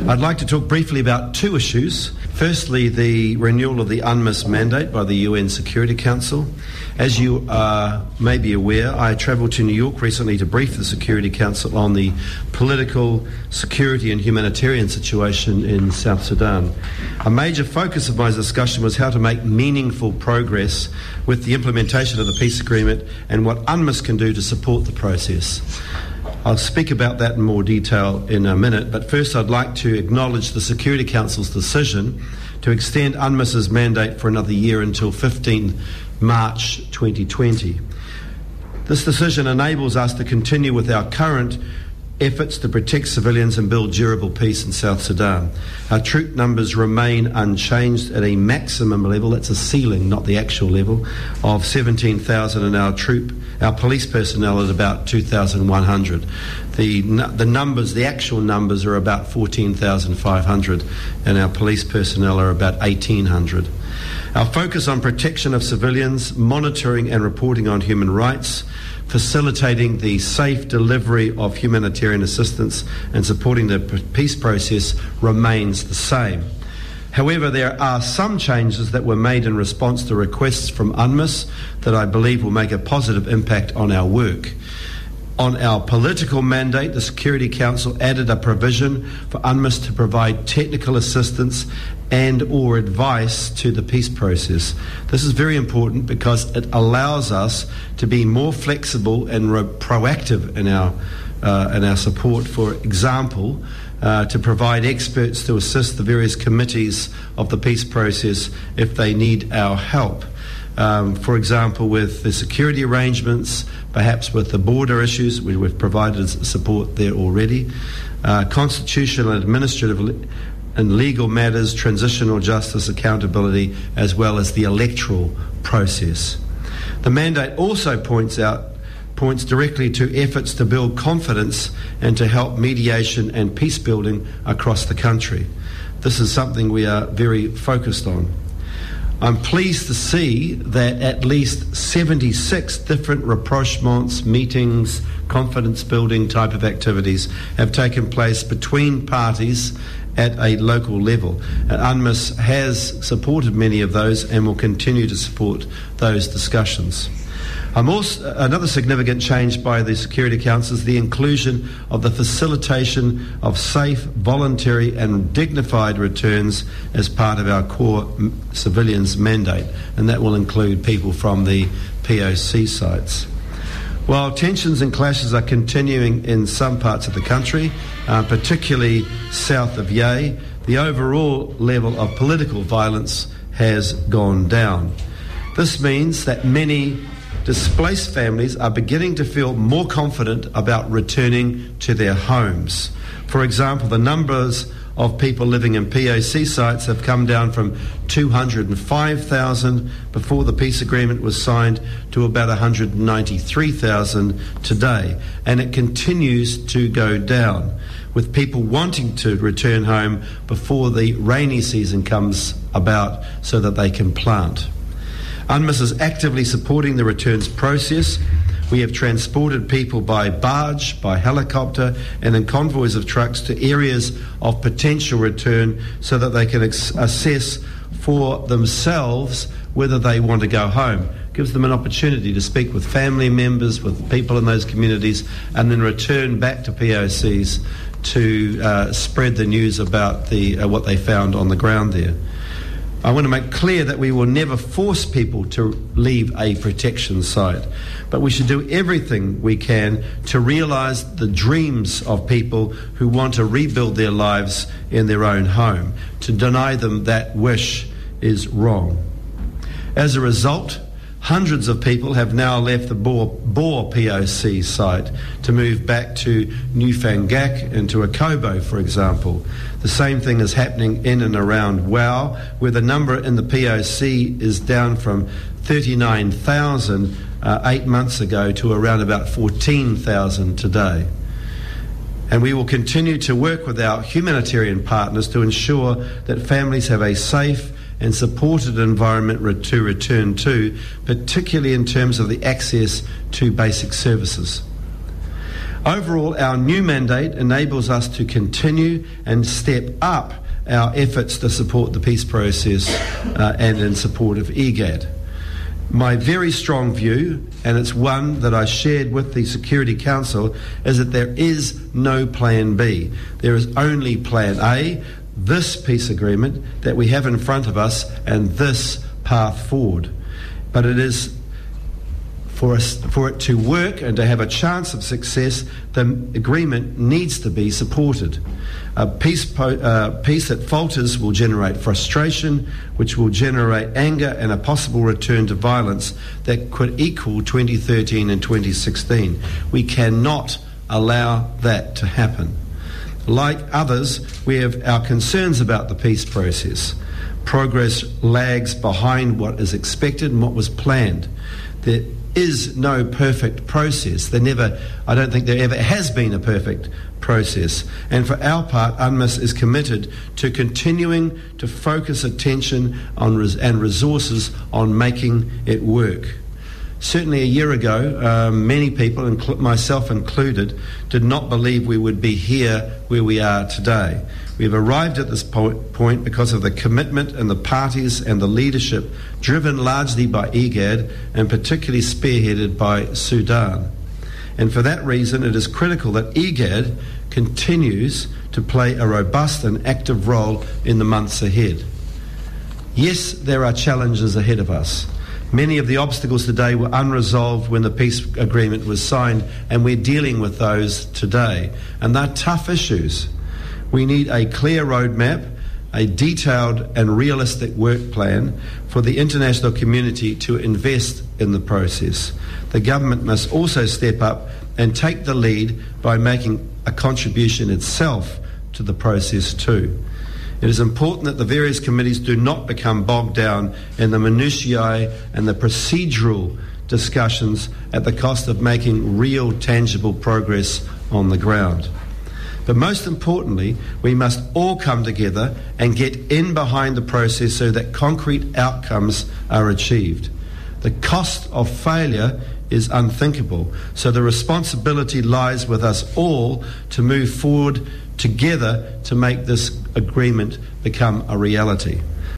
I'd like to talk briefly about two issues. Firstly, the renewal of the UNMISS mandate by the UN Security Council. As you may be aware, I travelled to New York recently to brief the Security Council on the political, security and humanitarian situation in South Sudan. A major focus of my discussion was how to make meaningful progress with the implementation of the peace agreement and what UNMISS can do to support the process. I'll speak about that in more detail in a minute, but first I'd like to acknowledge the Security Council's decision to extend UNMISS's mandate for another year until 15 March 2020. This decision enables us to continue with our current efforts to protect civilians and build durable peace in South Sudan. Our troop numbers remain unchanged at a maximum level, that's a ceiling, not the actual level, of 17,000, and our police personnel at about 2,100. The actual numbers are about 14,500, and our police personnel are about 1,800. Our focus on protection of civilians, monitoring and reporting on human rights, facilitating the safe delivery of humanitarian assistance and supporting the peace process remains the same. However, there are some changes that were made in response to requests from UNMISS that I believe will make a positive impact on our work. On our political mandate, the Security Council added a provision for UNMISS to provide technical assistance and or advice to the peace process. This is very important because it allows us to be more flexible and proactive in our support. For example, to provide experts to assist the various committees of the peace process if they need our help. For example, with the security arrangements, perhaps with the border issues, we've provided support there already. Constitutional, administrative and legal matters, transitional justice, accountability, as well as the electoral process. The mandate also points directly to efforts to build confidence and to help mediation and peace building across the country. This is something we are very focused on. I'm pleased to see that at least 76 different rapprochements, meetings, confidence building type of activities have taken place between parties at a local level. UNMISS has supported many of those and will continue to support those discussions. Another significant change by the Security Council is the inclusion of the facilitation of safe, voluntary and dignified returns as part of our core civilians mandate, and that will include people from the POC sites. While tensions and clashes are continuing in some parts of the country, particularly south of Yei, the overall level of political violence has gone down. This means that many displaced families are beginning to feel more confident about returning to their homes. For example, the numbers of people living in POC sites have come down from 205,000 before the peace agreement was signed to about 193,000 today, and it continues to go down, with people wanting to return home before the rainy season comes about so that they can plant. UNMISS is actively supporting the returns process. We have transported people by barge, by helicopter, and in convoys of trucks to areas of potential return so that they can assess for themselves whether they want to go home. Gives them an opportunity to speak with family members, with people in those communities, and then return back to POCs to spread the news about what they found on the ground there. I want to make clear that we will never force people to leave a protection site, but we should do everything we can to realise the dreams of people who want to rebuild their lives in their own home. To deny them that wish is wrong. As a result, hundreds of people have now left the Bor POC site to move back to Newfangak and to Akobo, for example. The same thing is happening in and around Wau, where the number in the POC is down from 39,000 8 months ago to around about 14,000 today. And we will continue to work with our humanitarian partners to ensure that families have a safe and supported environment to return to, particularly in terms of the access to basic services. Overall, our new mandate enables us to continue and step up our efforts to support the peace process and in support of IGAD. My very strong view, and it's one that I shared with the Security Council, is that there is no plan B. There is only plan A, this peace agreement that we have in front of us and this path forward. But it is for it to work and to have a chance of success, the agreement needs to be supported. A peace that falters will generate frustration, which will generate anger and a possible return to violence that could equal 2013 and 2016. We cannot allow that to happen. Like others, we have our concerns about the peace process. Progress lags behind what is expected and what was planned. There is no perfect process. I don't think there ever has been a perfect process. And for our part, UNMISS is committed to continuing to focus attention on and resources on making it work. Certainly a year ago, many people, myself included, did not believe we would be here where we are today. We've arrived at this point because of the commitment and the parties and the leadership driven largely by IGAD and particularly spearheaded by Sudan. And for that reason, it is critical that IGAD continues to play a robust and active role in the months ahead. Yes, there are challenges ahead of us. Many of the obstacles today were unresolved when the peace agreement was signed, and we're dealing with those today. And they're tough issues. We need a clear roadmap, a detailed and realistic work plan for the international community to invest in the process. The government must also step up and take the lead by making a contribution itself to the process too. It is important that the various committees do not become bogged down in the minutiae and the procedural discussions at the cost of making real, tangible progress on the ground. But most importantly, we must all come together and get in behind the process so that concrete outcomes are achieved. The cost of failure is unthinkable, so the responsibility lies with us all to move forward together to make this agreement become a reality.